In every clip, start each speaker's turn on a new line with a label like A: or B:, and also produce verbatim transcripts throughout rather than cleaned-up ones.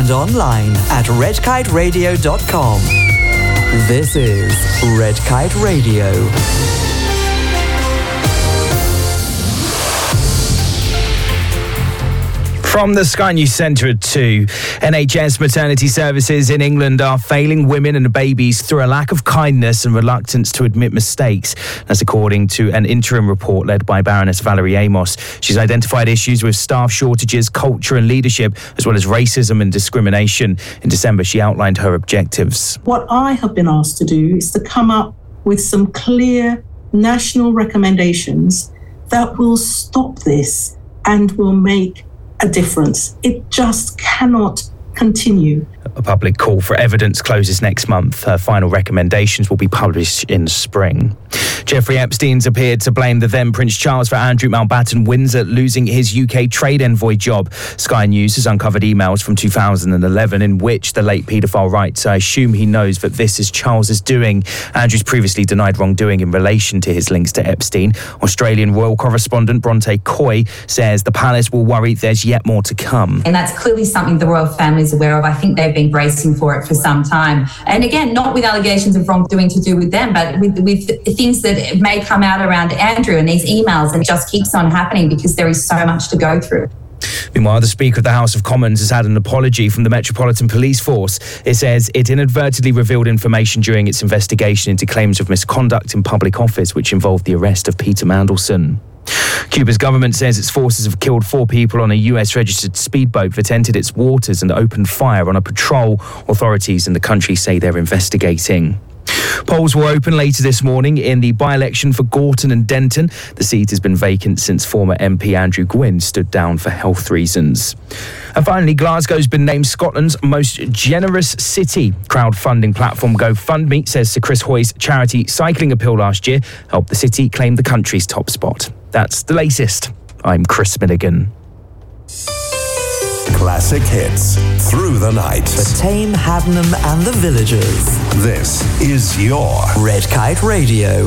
A: and online at red kite radio dot com. This is Red Kite Radio.
B: From the Sky News Centre at two, N H S maternity services in England are failing women and babies through a lack of kindness and reluctance to admit mistakes. That's according to an interim report led by Baroness Valerie Amos. She's identified issues with staff shortages, culture and leadership, as well as racism and discrimination. In December, she outlined her objectives.
C: What I have been asked to do is to come up with some clear national recommendations that will stop this and will make a difference. It just cannot continue.
B: A public call for evidence closes next month. Her final recommendations will be published in spring. Jeffrey Epstein's appeared to blame the then Prince Charles for Andrew Mountbatten Windsor losing his U K trade envoy job. Sky News has uncovered emails from two thousand eleven in which the late paedophile writes, "I assume he knows that this is Charles's doing." Andrew's previously denied wrongdoing in relation to his links to Epstein. Australian royal correspondent Bronte Coy says the palace will worry there's yet more to come.
D: And that's clearly something the royal family is aware of. I think they've been bracing for it for some time. And again, not with allegations of wrongdoing to do with them, but with, with things that may come out around Andrew and these emails, and it just keeps on happening because there is so much to go through.
B: Meanwhile, the Speaker of the House of Commons has had an apology from the Metropolitan Police Force. It says it inadvertently revealed information during its investigation into claims of misconduct in public office, which involved the arrest of Peter Mandelson. Cuba's government says its forces have killed four people on a U S-registered speedboat that entered its waters and opened fire on a patrol. Authorities in the country say they're investigating. Polls will open later this morning in the by-election for Gorton and Denton. The seat has been vacant since former M P Andrew Gwynn stood down for health reasons. And finally, Glasgow's been named Scotland's most generous city. Crowdfunding platform GoFundMe says Sir Chris Hoy's charity Cycling Appeal last year helped the city claim the country's top spot. That's the latest. I'm Chris Milligan.
E: Classic hits through the night.
A: For Tame, Haddenham and the Villagers.
E: This is your
A: Red Kite Radio.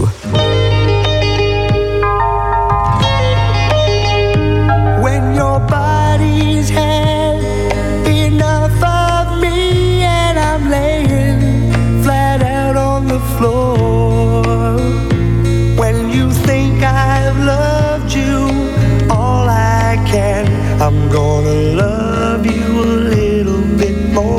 F: When your body's had enough of me and I'm laying flat out on the floor. When you think I've loved you all I can, I'm gonna love you a little bit more.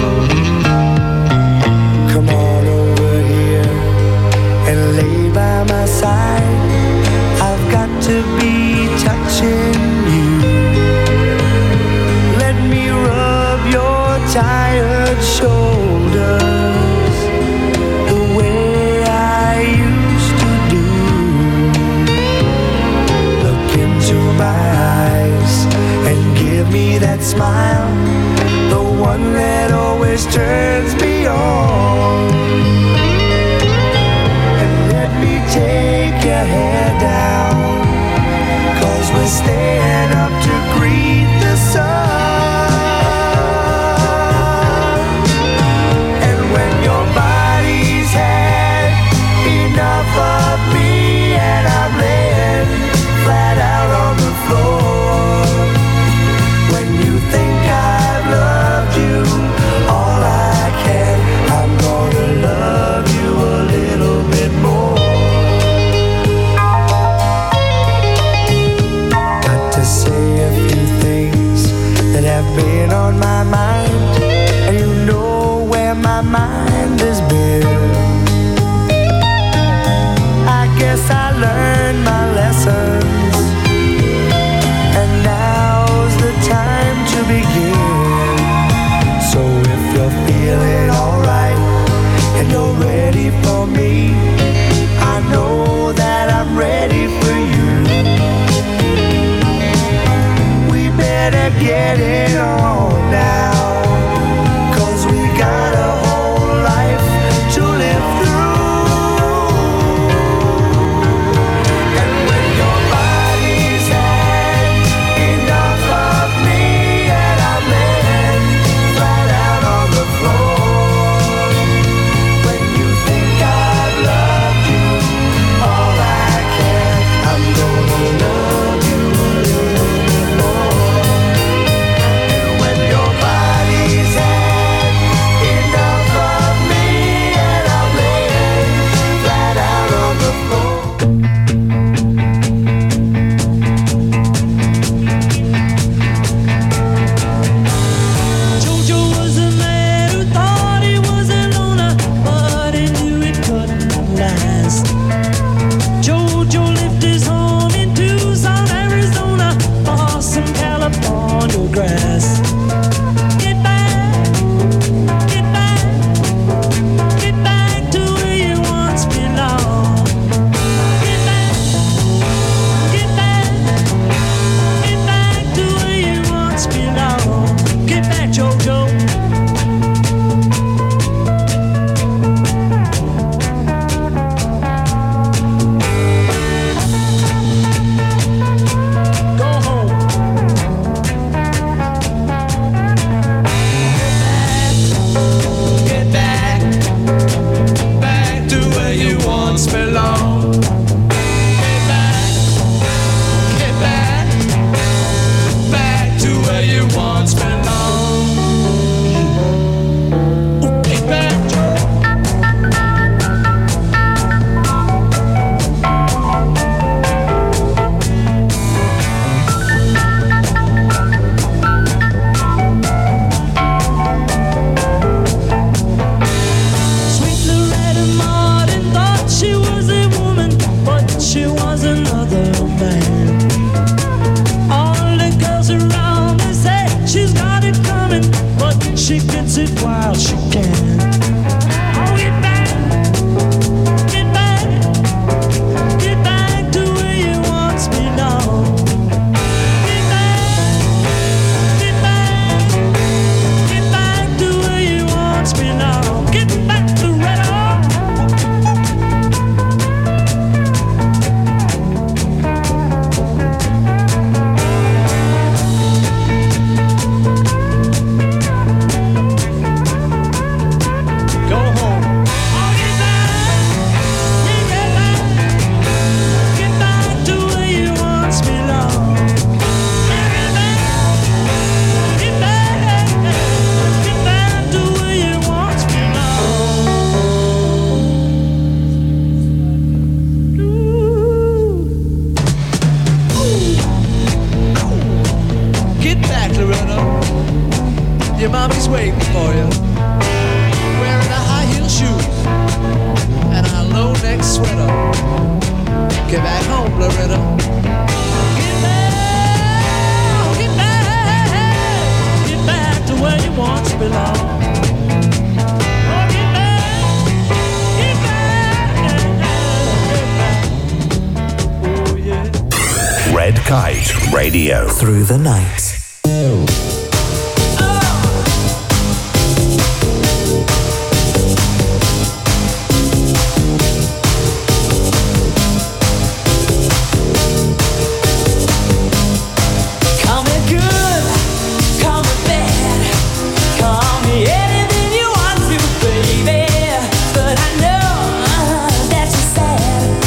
F: Come on over here and lay by my side. I've got to be touching you. Let me rub your tired shoulders the way I used to do. Look into my eyes and give me that smile, the one that always turns me on. And let me take your hair down, 'cause we're staying up to greet the sun. And when your body's had enough of me and I'm laying flat out on the floor, when you think I've loved you all I can, I'm gonna love you a little bit more. Got to say a few
G: your mommy's waiting for you, wearing a high heel shoes and a low neck sweater. Get back home, Loretta. Get back, get back, get back to where you once belonged.
E: Red Kite Radio.
A: Through the night.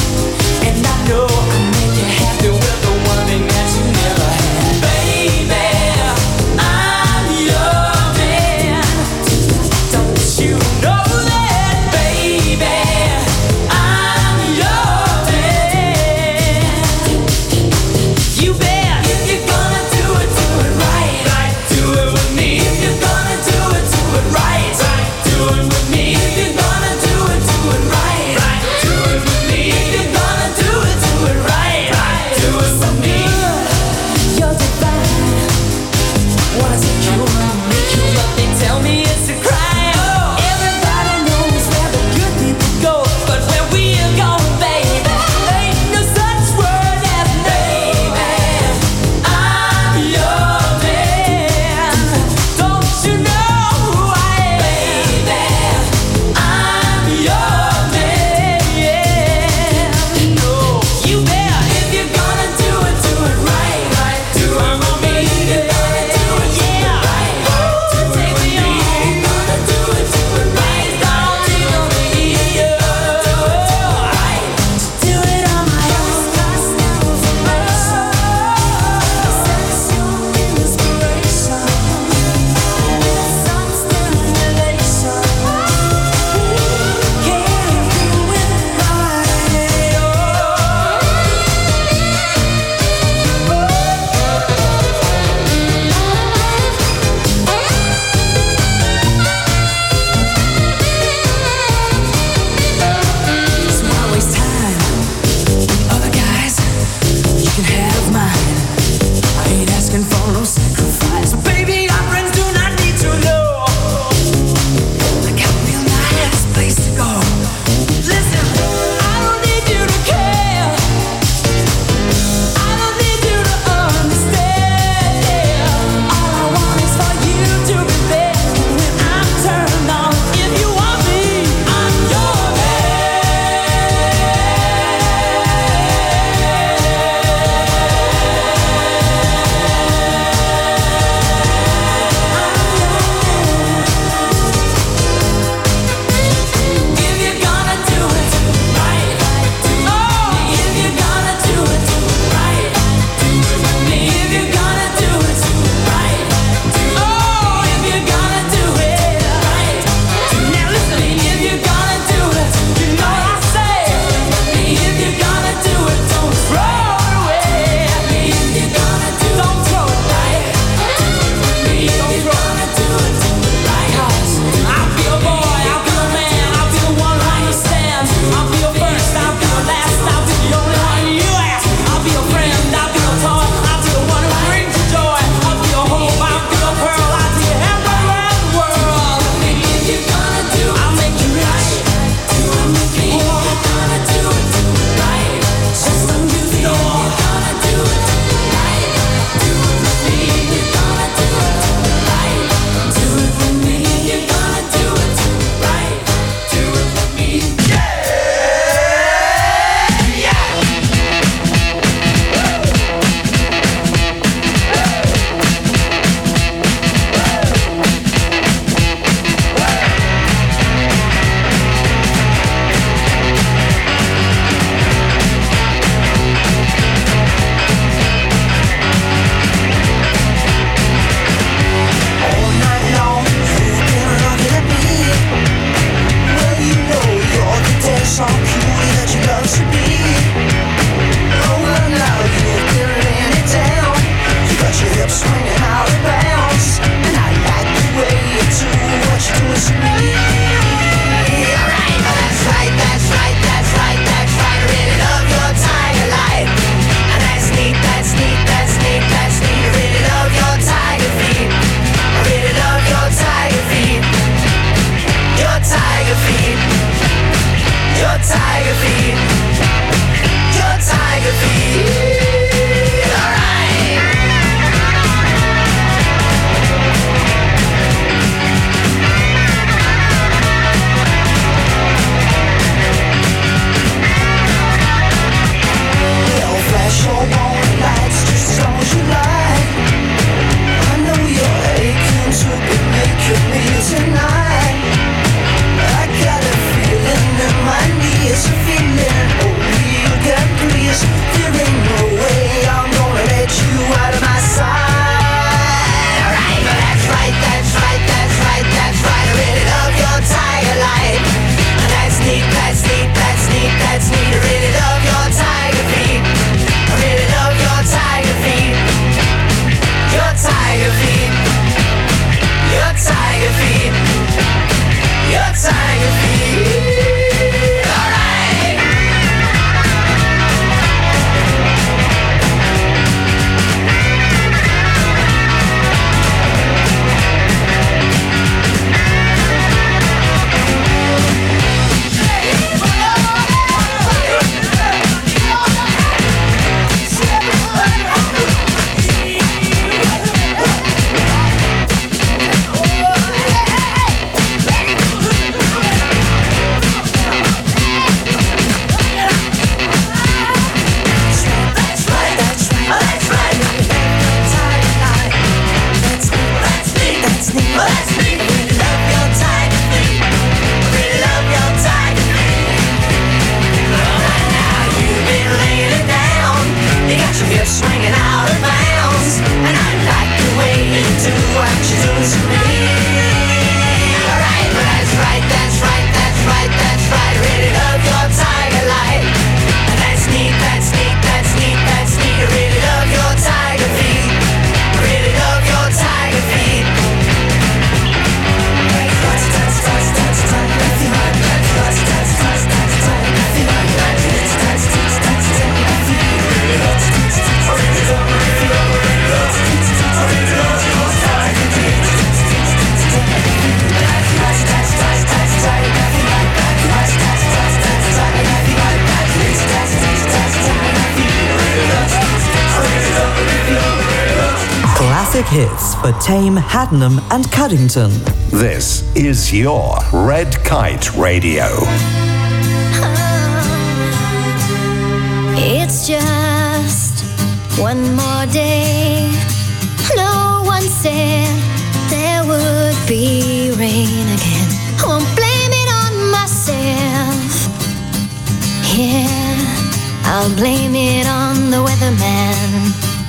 F: Baby
A: classic hits for Tame, Haddenham and Cuddington.
E: This is your Red Kite Radio.
H: It's just one more day. No one said there would be rain again. Won't blame it on myself. Yeah, I'll blame it on the weatherman.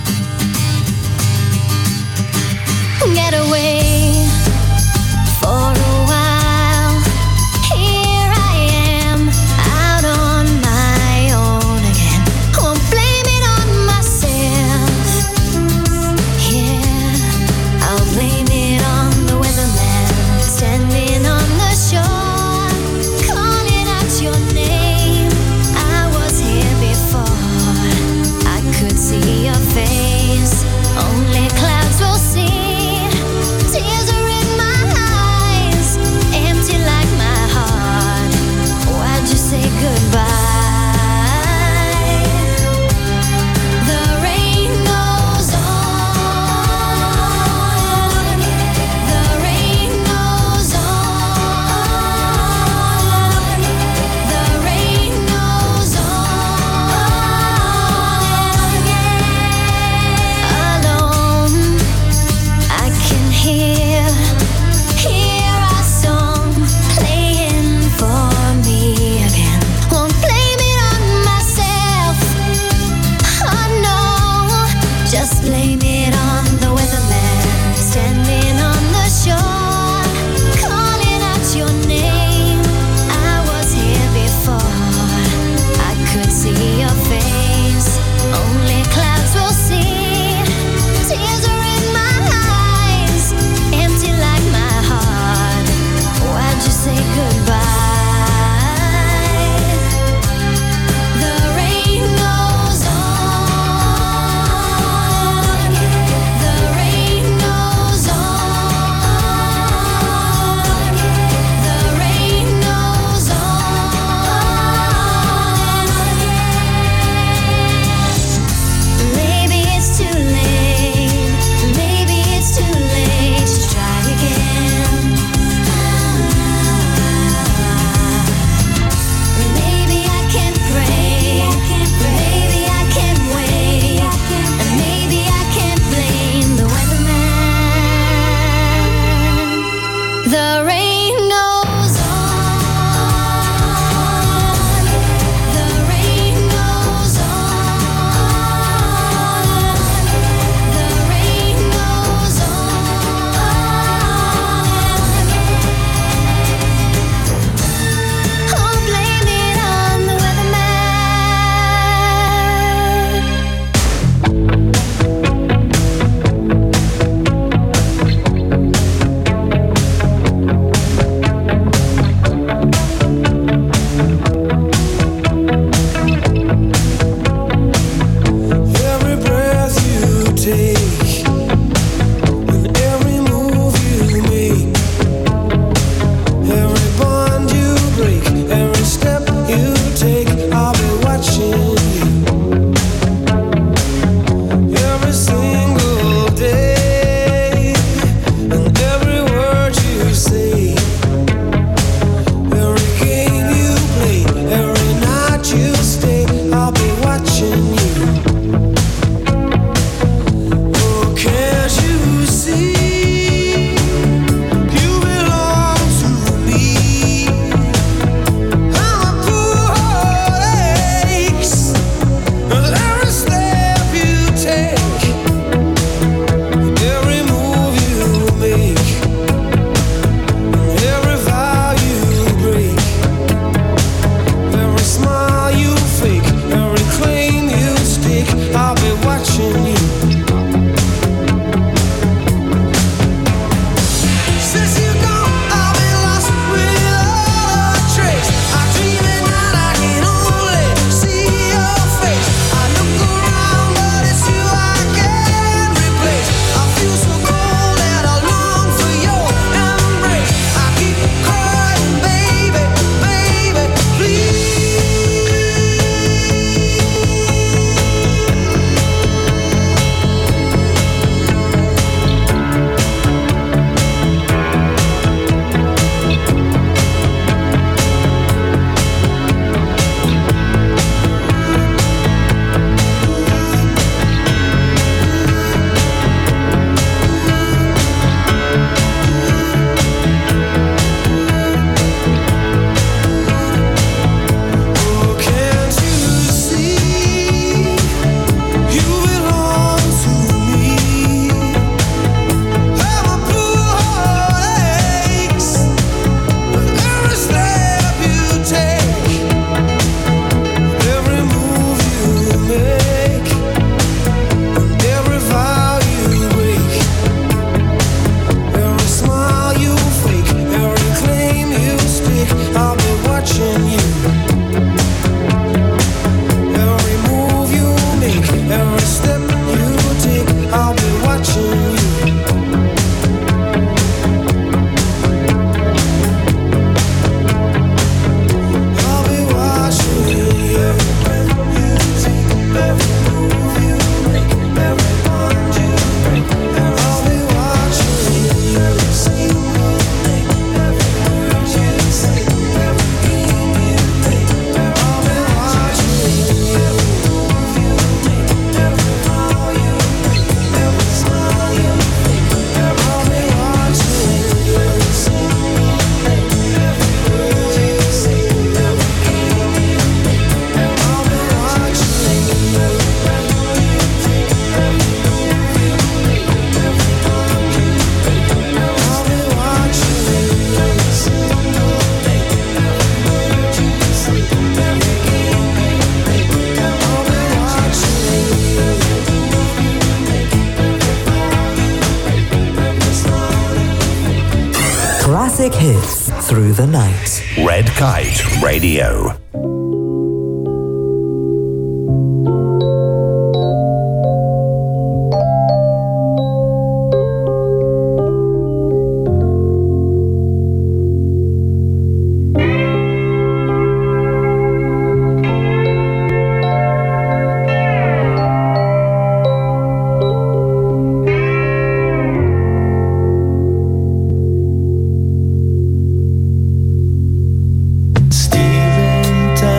H: Get away for a while. Here I am, out on my own again. Won't blame it on myself. Yeah, I'll blame it on the weatherman. Standing on the shore, calling out your name. I was here before. I could see your face. Only clouds will see. Tears are in my eyes, empty like my heart. Why'd you say goodbye? The rain goes on. The rain goes on. The rain goes on. Alone, I can hear, hear our song playing for me again. Won't blame it on myself. Oh no, just blame it on the weatherman. Standing on the shore, calling out your name. I was here before. I could see your face. Only clouds will see. Tears are in my eyes, empty like my heart. Why'd you say goodbye? The rain goes on. The rain goes on. The rain goes on. Maybe it's too late. Maybe it's too late to try again. Maybe I can pray. Maybe I can wait. And maybe I can blame the weatherman. The rain goes on. The rain goes on. The rain goes on. Oh, blame it on the weatherman.
A: Classic hits through the night.
E: Red Kite Radio.
F: Stealing time.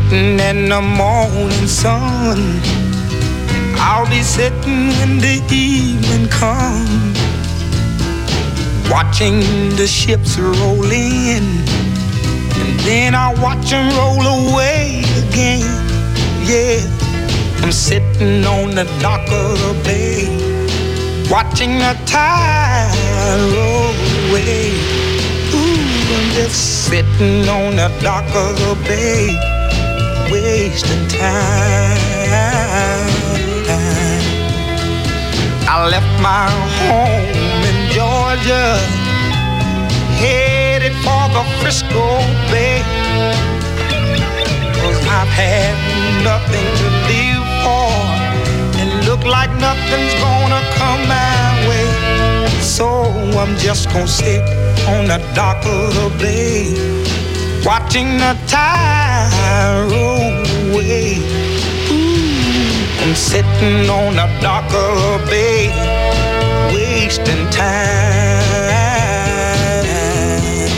I: sitting in the morning sun. I'll be sitting when the evening comes, watching the ships roll in, and then I'll watch them roll away again. Yeah, I'm sitting on the dock of the bay, watching the tide roll away. Ooh, I'm just sitting on the dock of the bay, wasting time. I left my home in Georgia, headed for the Frisco Bay, 'cause I've had nothing to live for, and look like nothing's gonna come my way. So I'm just gonna sit on the dock of the bay, watching the tide roll away. Ooh, I'm sitting on the dock of the bay, wasting time.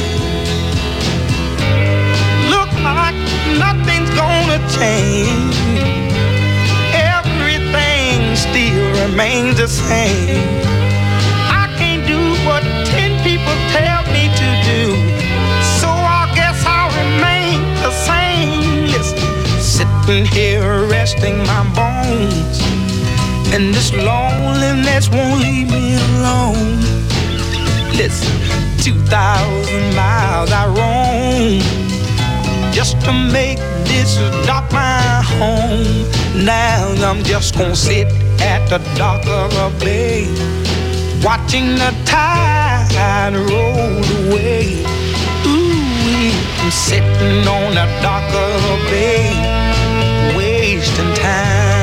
I: Look like nothing's gonna change, everything still remains the same. I can't do what ten people tell me to do, so I guess I'll remain the same. Listen, sitting here resting my bones, and this loneliness won't leave me alone. Listen, two thousand miles I roam just to make this dock my home. Now I'm just gonna sit at the dock of the bay, watching the tide roll away. Ooh, I'm sitting on the dock of the bay, wasting time.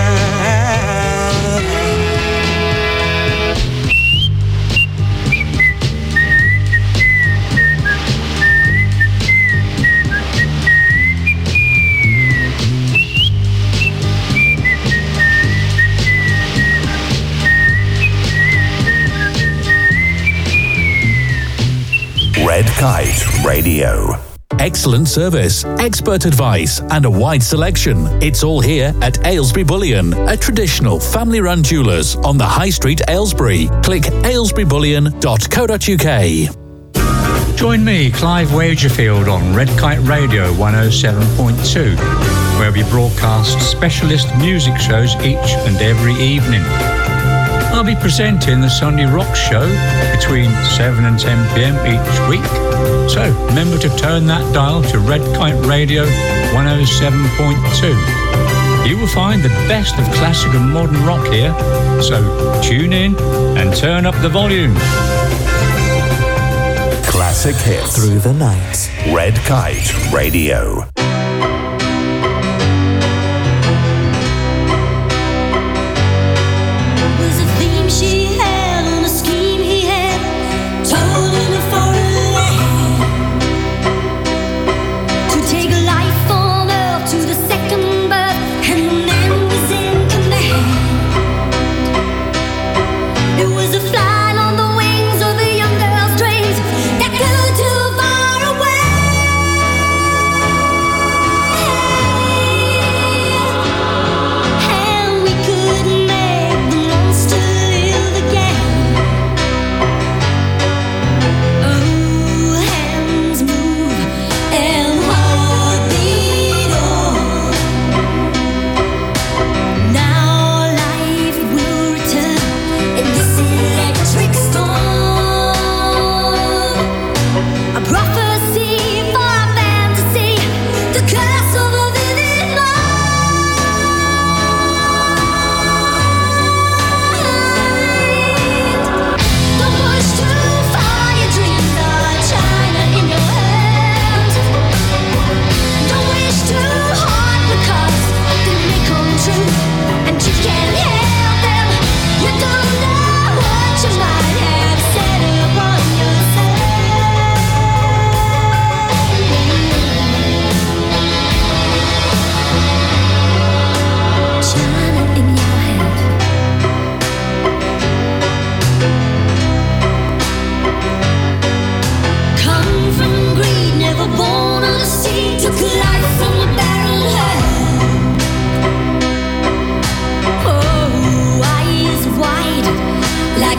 E: Red Kite Radio.
J: Excellent service, expert advice, and a wide selection. It's all here at Aylesbury Bullion, a traditional family-run jewellers on the High Street, Aylesbury. Click aylesbury bullion dot co dot uk.
K: Join me, Clive Wagerfield, on Red Kite Radio one oh seven point two, where we broadcast specialist music shows each and every evening. I'll be presenting the Sunday Rock Show between seven and ten p.m. each week. So remember to turn that dial to Red Kite Radio one oh seven point two. You will find the best of classic and modern rock here. So tune in and turn up the volume.
E: Classic hits
A: through the night.
E: Red Kite Radio.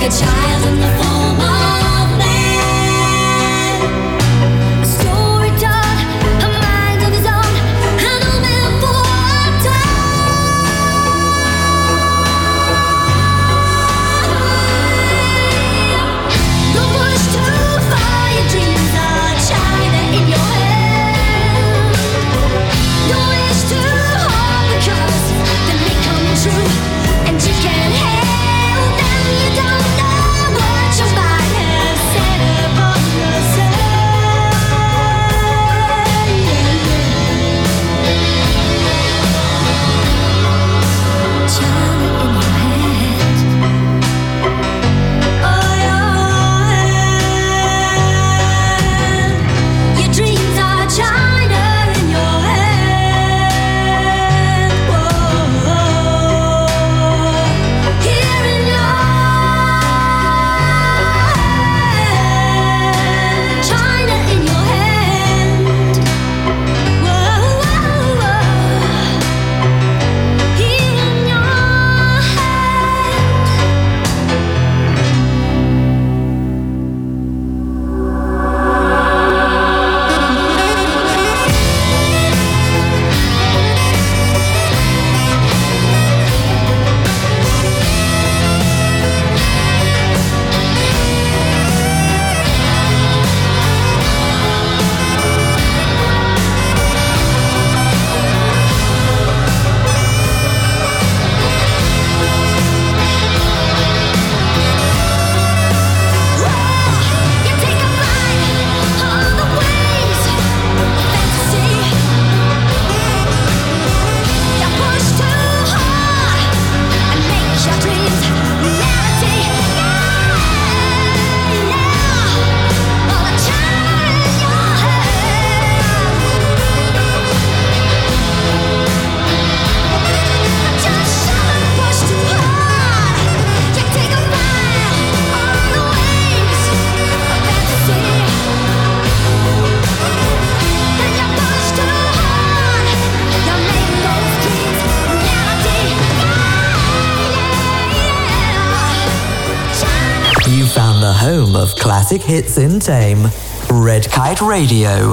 A: The home of classic hits in Tame. Red Kite Radio.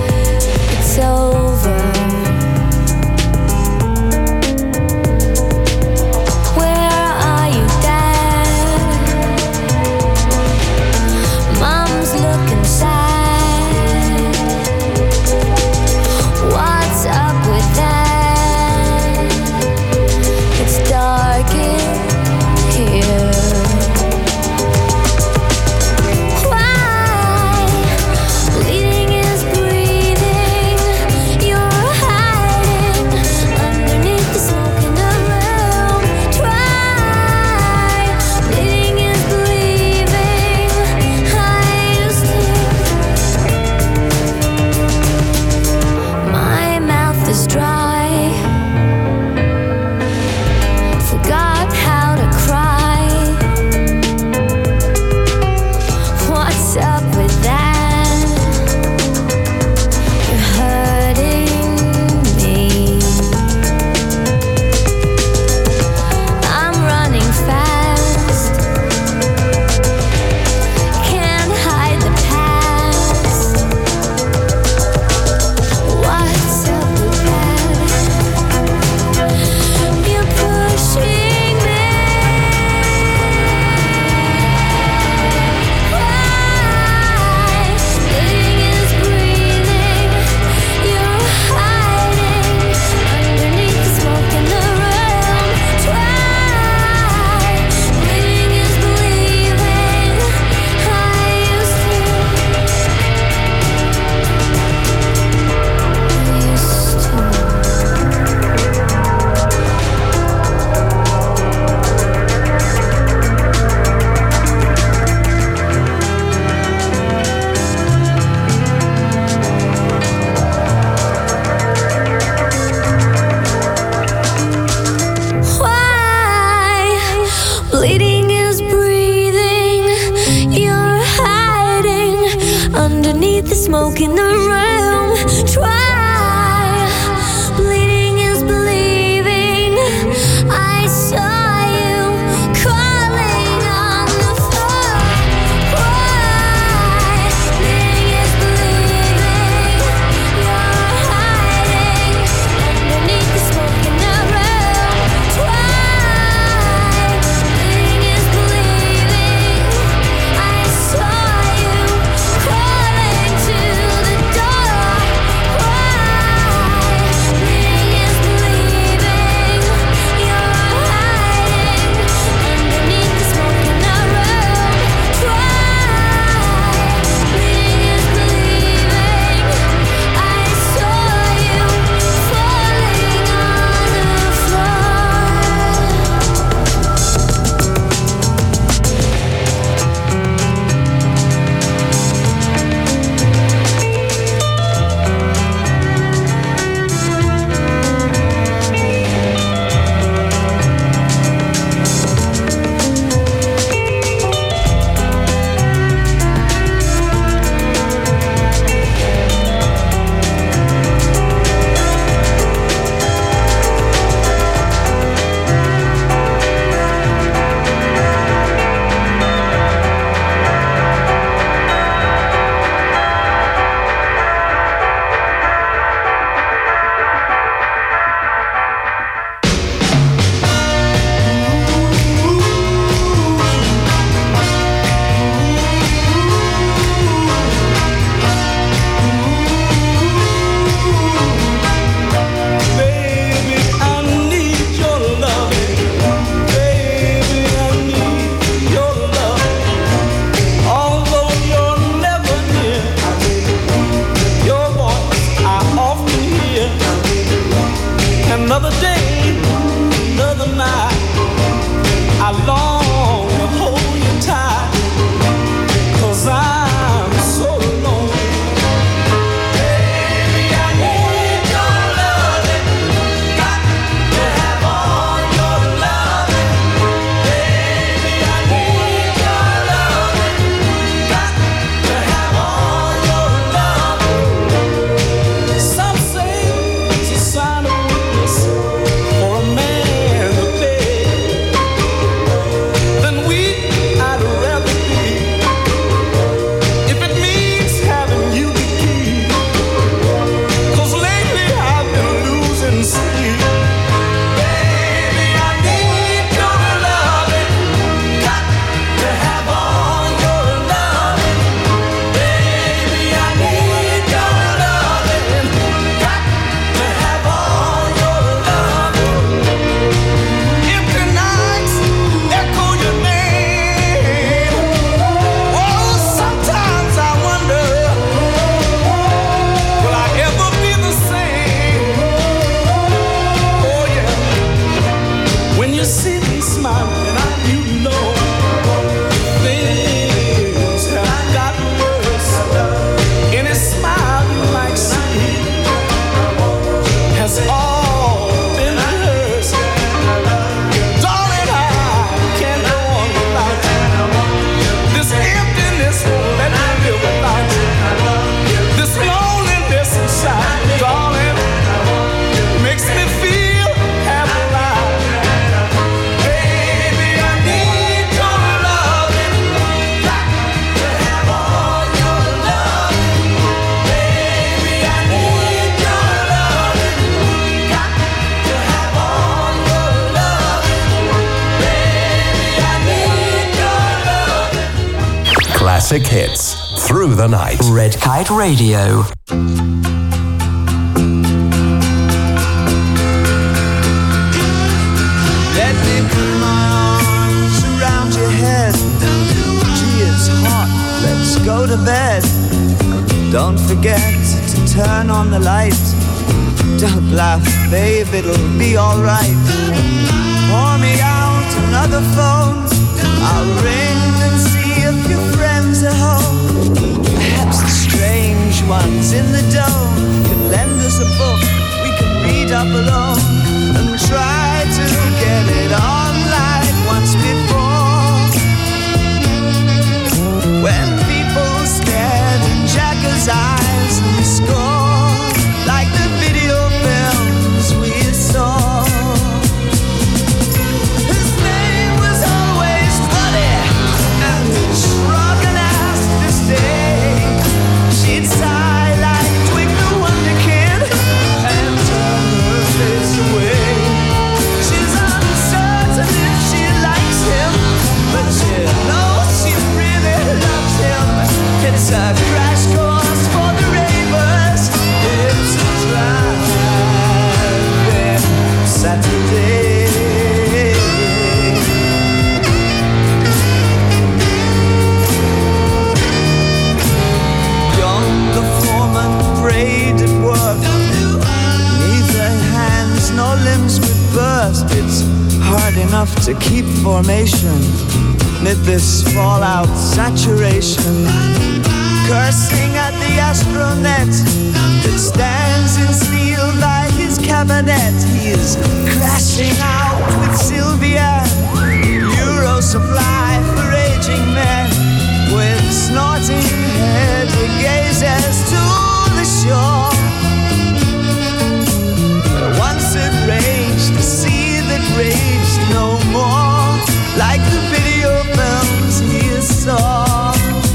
H: Over. underneath the smoke in the room. Try, bleeding is believing. I saw you crawling on the floor. Why? Bleeding is believing. You're hiding underneath the smoke in the room. Try, bleeding is believing. I saw you crawling to the door. Why? Bleeding is believing. You're hiding underneath the smoke in the room. Try, bleeding is believing. I saw you falling on the
F: Baby, I need your loving. Baby, I need your loving. Although you're never near, your voice I often hear. Another day, another night, I long to hold you tight, 'cause I'm so lonely. Baby, I need your loving. Got to have all your loving. Baby, I need your loving. Got to have all your loving. Some say it's a sign of weakness for a man to beg. Then weak I'd rather be, if it means having you the key. 'Cause lately I've been losing sleep. Baby, I need your loving. Got to have all your loving. Baby, I need your loving. Got to have all your loving. Empty nights echo your name. Oh, sometimes I wonder, will I ever be the same? Oh yeah, when you see me smiling, I you know things have gotten worse. Any smile you might see has all been rehearsed. Darling, I can't go on without you. This emptiness won't let me live without you. This loneliness inside, darling, makes me feel half alive. Baby, I need your loving. Got to have all your loving. Baby, I need your loving. Got to have all your loving. Baby, I need your loving.
E: Classic hits through the night.
A: Red Kite Radio.
F: Let me put my arms around your head. Gee, it's hot. Let's go to bed. Don't forget to turn on the light. Don't laugh, babe, it'll be alright. Pour me out another phone. I'll ring and see if your friends are home. Perhaps the strange ones in the dome can lend us a book we can read up alone and try to get it on like once before. When people stared in Jaggers' It's a crash course for the ravers. It's a driving Saturday. Young the foreman prayed at work. Neither hands nor limbs would burst. It's hard enough to keep formation amid this fallout saturation. Cursing at the astronet that stands in steel by his cabinet. He is crashing out with Sylvia. Euro supply for aging men. With snorting head he gazes to the shore. Once it raged, the sea that raged no more. Like the video films he saw.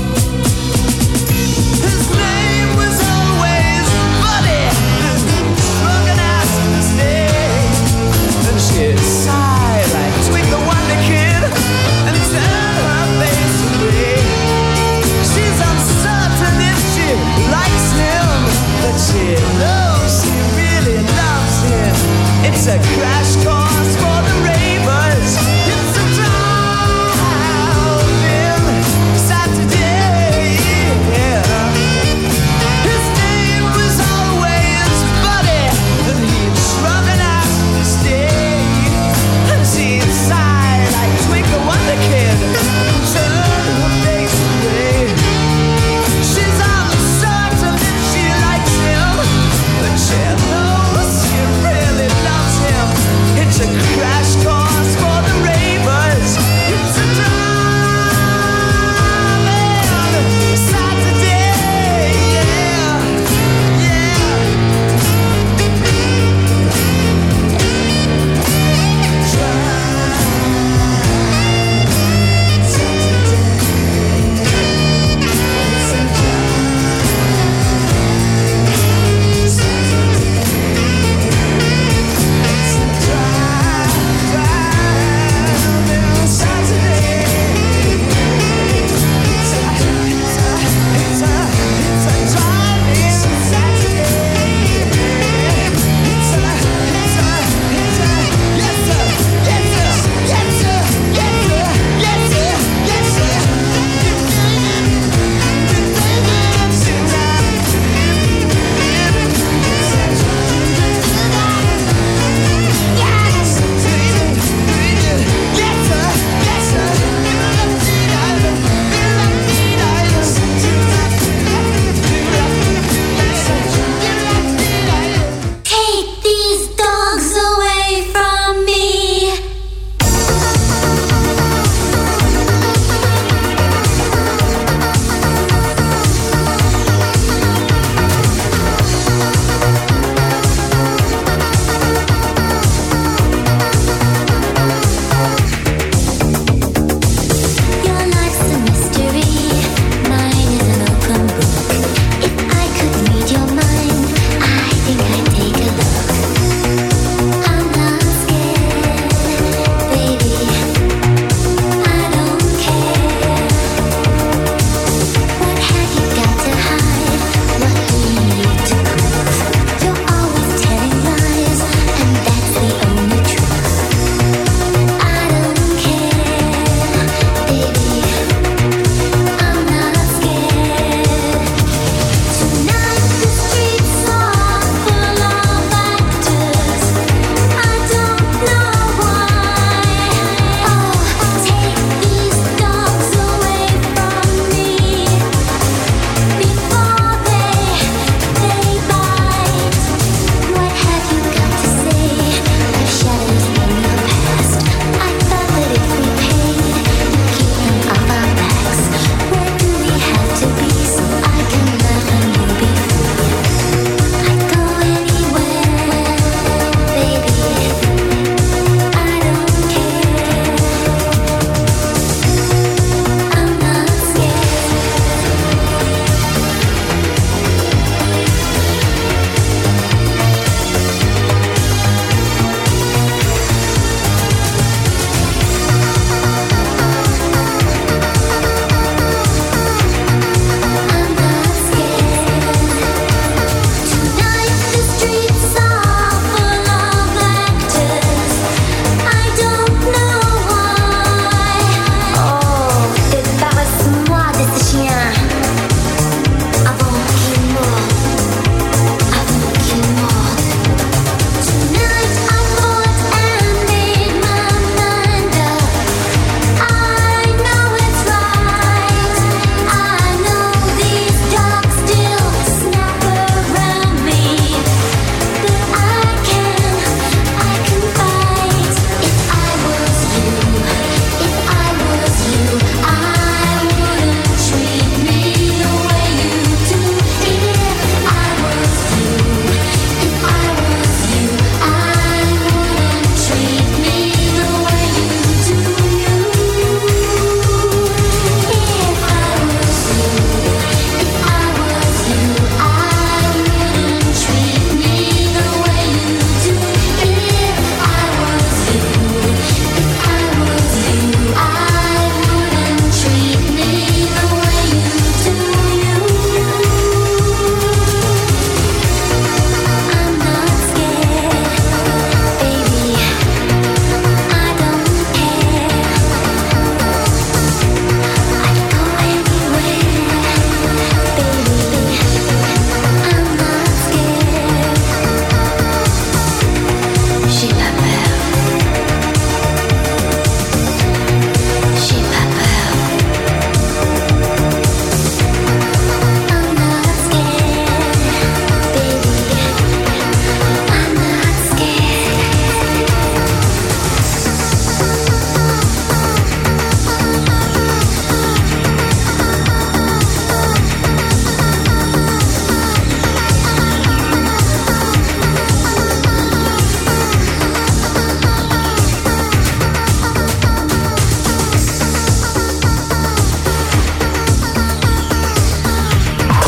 F: His name was always Buddy. Drunk and asked to stay. And she'd sigh like Twig the Wonder Kid and turn her face away. She's uncertain if she likes him, but she knows she really loves him. It's a crash course for the ravers. It's a driving Saturday. His name was always Buddy, and he'd shrug and ask to stay. And she'd sigh like Twig the Wonder Kid and turn her face away. She's uncertain if she likes him, but she knows she really loves him.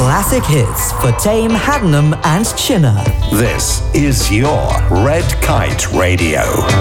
A: Classic hits for Tame, Haddenham and Chinner.
E: This is your Red Kite Radio.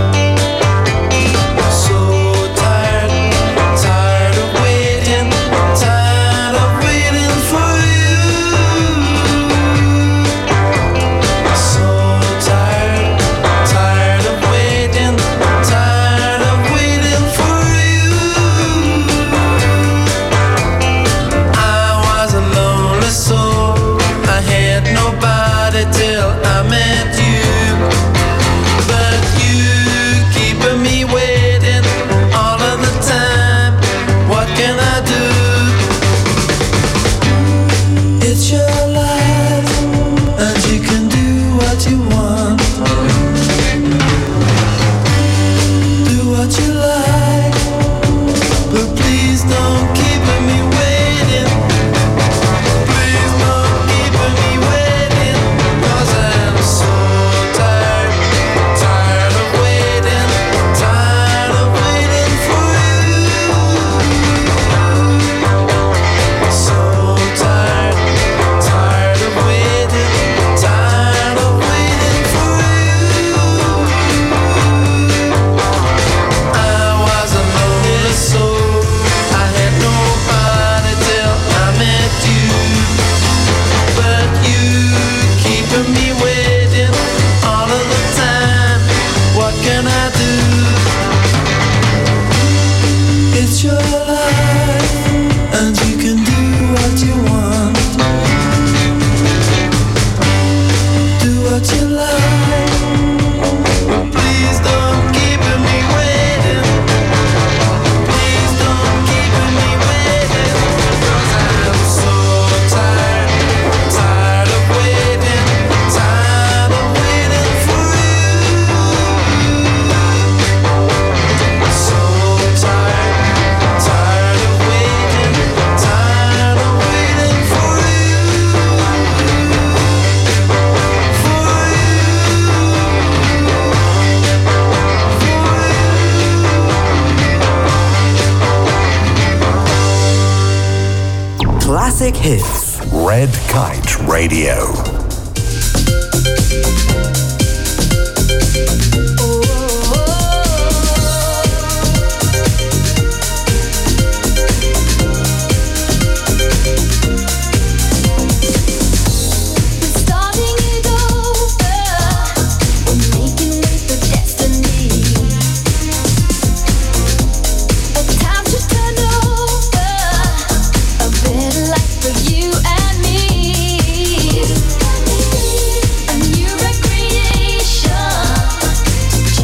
L: Till I met you, but you keeping me waiting all of the time. What can I do? It's your life, and you can do what you want. Do what you like, but please don't keep me waiting. Please don't keep me waiting.
A: Classic hits.
E: Red Kite Radio.
H: You and me, a new recreation.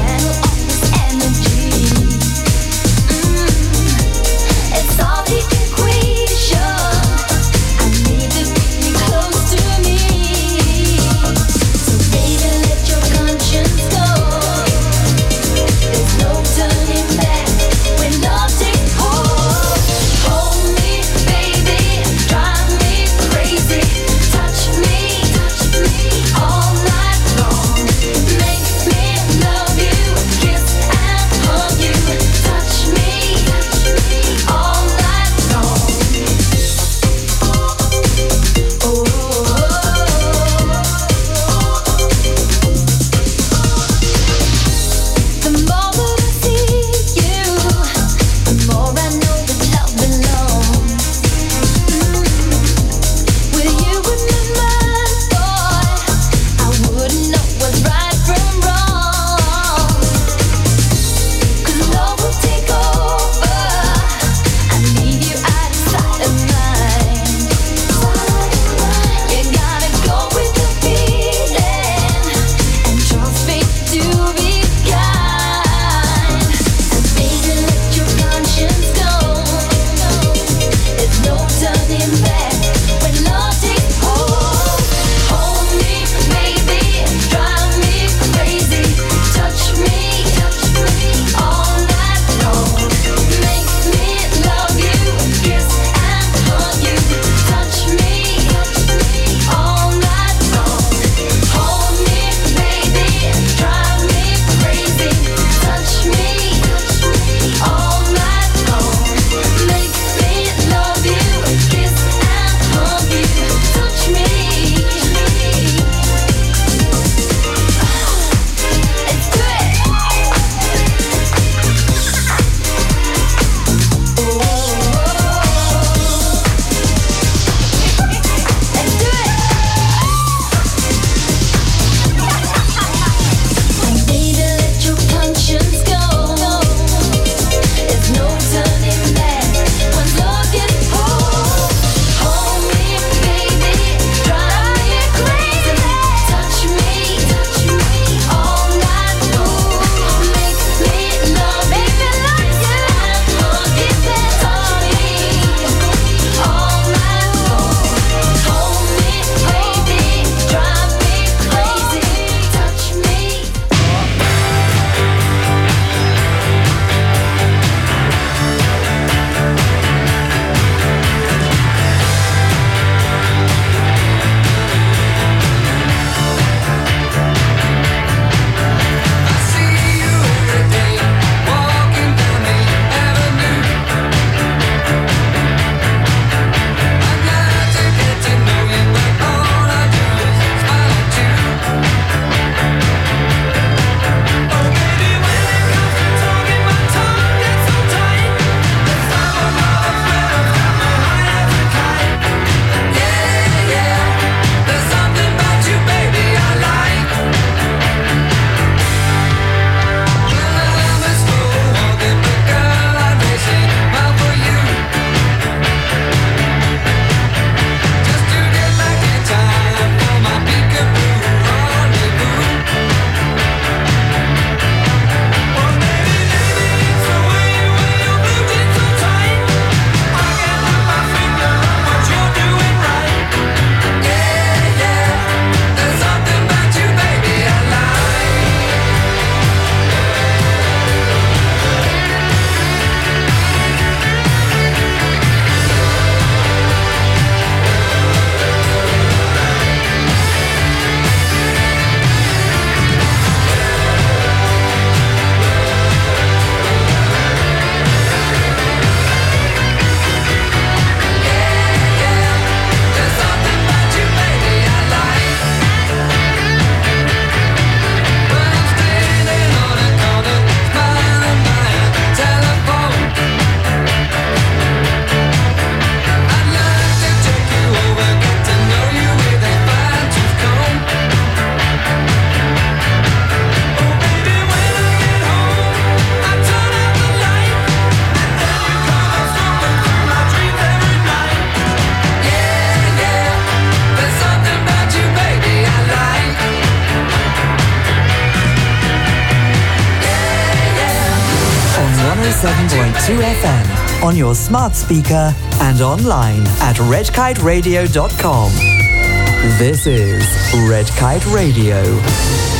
A: seven point two F M on your smart speaker and online at red kite radio dot com. This is Red Kite Radio.